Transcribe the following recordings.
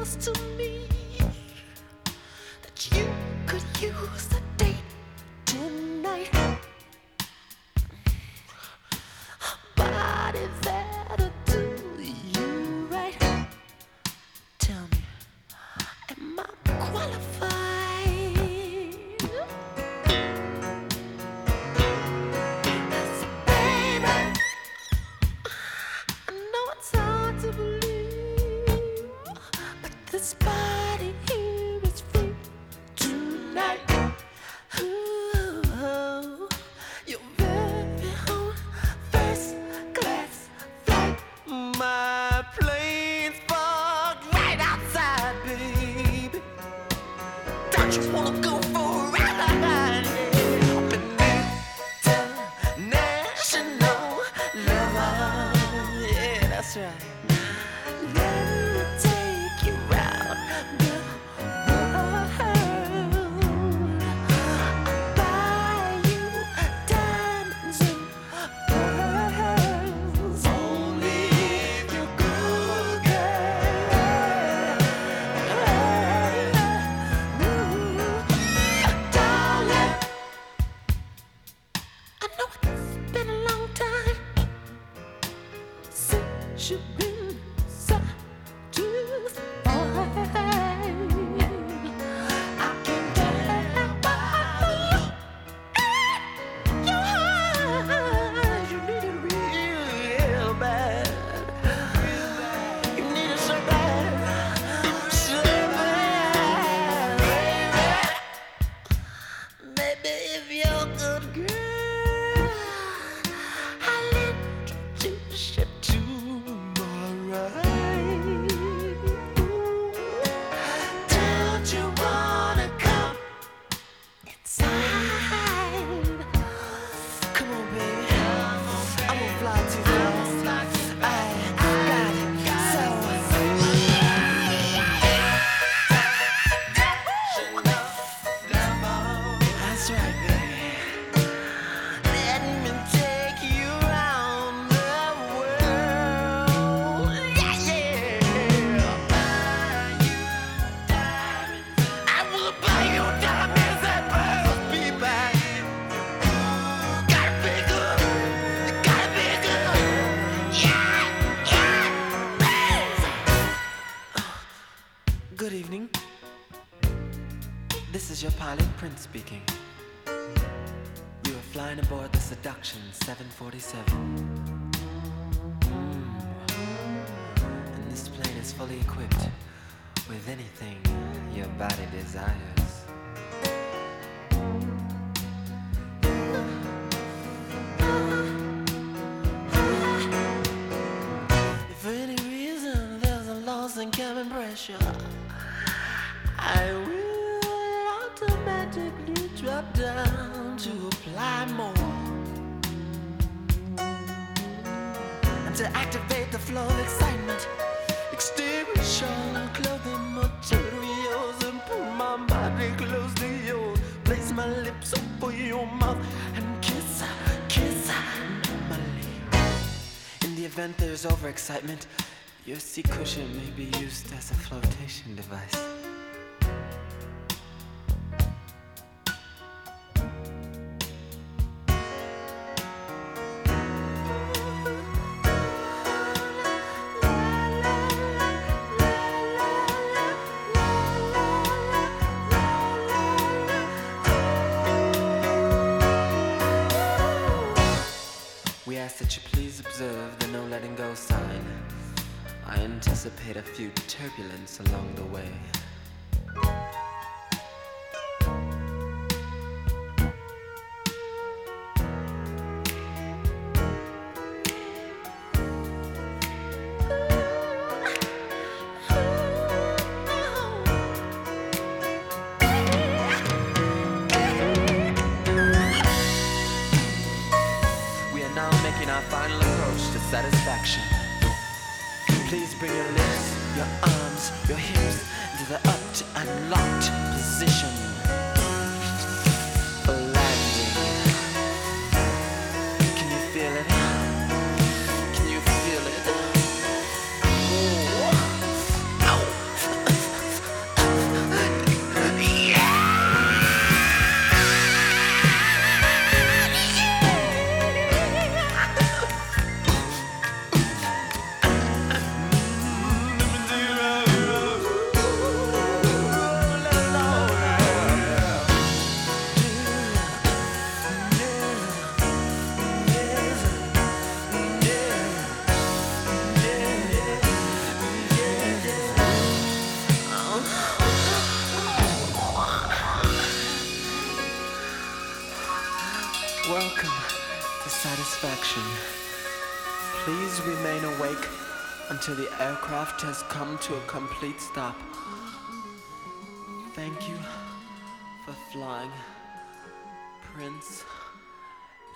feels to me that you could use a date tonight. Body that'll do you right. Tell me, am I qualified? This body here is free tonight. Ooh, you're very on first class flight. My plane's parked right outside, baby. Don't you wanna go for a ride? Up in international love. Yeah, that's right. You've been satisfied. I can tell by your eyes you need it real bad. You need it so bad, so bad. Maybe if you're a good girl, I'll introduce you to don't you wanna come inside? Come on, baby. I'm gonna fly too fast. I got it. That's right, baby. Let me take you around the world. Yeah, yeah. I will buy you diamonds and pearls, baby. Gotta be good. Gotta be good. Yeah, yeah. Good evening. This is your pilot, Prince speaking. You are flying aboard the Seduction 747. And this plane is fully equipped with anything your body desires. If for any reason there's a loss in cabin pressure, I will automatically drop down to apply more. And to activate the flow of excitement, extinguish all clothing materials and pull my body close to yours. Place my lips over your mouth and kiss normally. In the event there's overexcitement, your seat cushion may be used as a flotation device. We ask that you please observe the no letting go sign. I anticipate a few turbulence along the way. Making our final approach to satisfaction. Please bring your lips, your arms, your hips into the up to unlocked position for landing. Can you feel it? Can you feel it? Oh. Ow. Welcome to satisfaction. Please remain awake until the aircraft has come to a complete stop. Thank you for flying Prince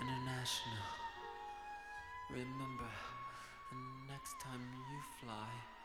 International. Remember, the next time you fly,